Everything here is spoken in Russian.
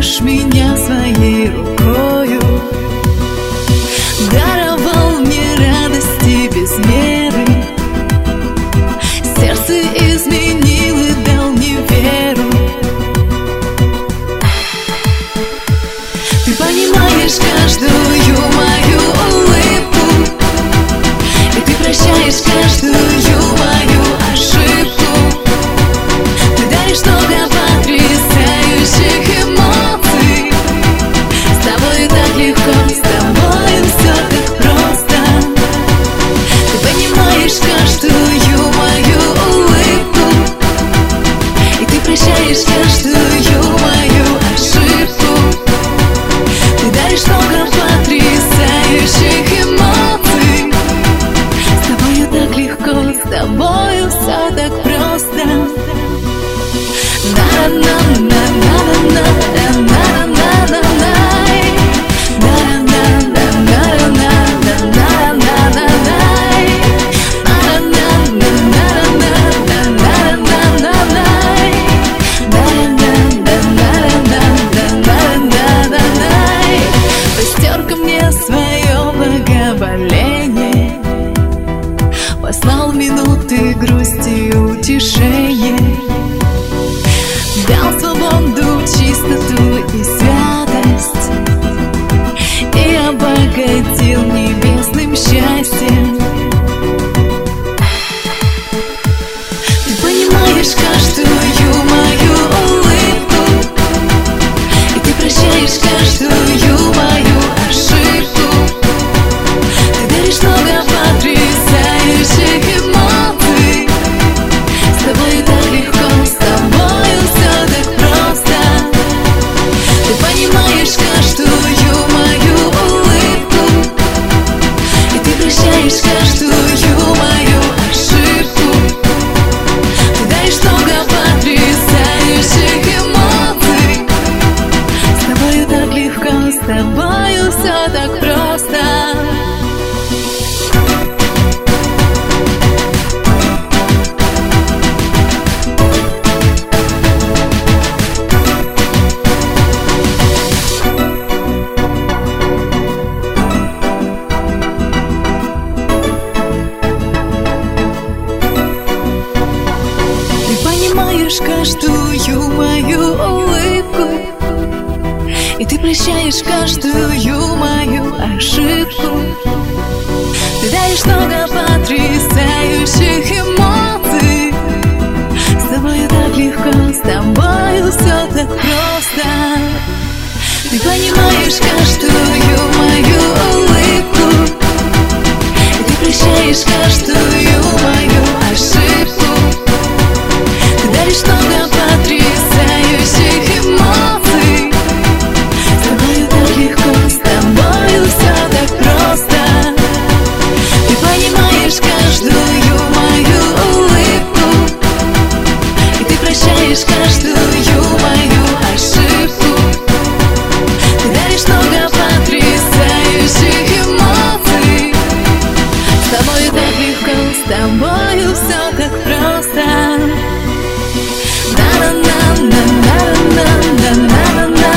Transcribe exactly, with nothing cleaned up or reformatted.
любишь меня своей рукою, даровал мне радости без меры, сердце изменил и дал мне веру. Ты понимаешь каждую мою улыбку, и ты прощаешь каждую мою ошибку. Ты даришь много потрясающих эмоций. С тобой так легко, с тобой все так просто. Ты понимаешь каждую мою улыбку, и ты прощаешь каждую мою ошибку. Ты даришь много потрясающих эмоций. С тобою так легко, с тобою все так просто. Постер мне свое благоволение, послал минуты грусти и утешения, дал свободу, чистоту и святость, и обогатил небесным счастьем. Ты понимаешь каждую мою улыбку, и ты прощаешь каждую мою ошибку. Ты даришь много потрясающих эмоций. С тобой так легко, с тобою все так просто. Ты понимаешь каждую мою улыбку, и ты прощаешь каждую мою ошибку. Ты даришь много потрясающих эмоций. С тобою так легко, с тобою все так просто. Каждую мою улыбку, и ты прощаешь каждую мою ошибку. Ты даешь много потрясающих эмоций. С тобою так легко, с тобою все так просто. Ты понимаешь каждую мою улыбку, и ты прощаешь каждую мою ошибку. Ты даришь много потрясающих эмоций. С тобою так легко, с тобою все так просто. Ты понимаешь каждую мою улыбку, и ты прощаешь каждую мою ошибку. Ты даришь много потрясающих эмоций. С тобою так легко, с тобою все так просто. На на на на на на на на на.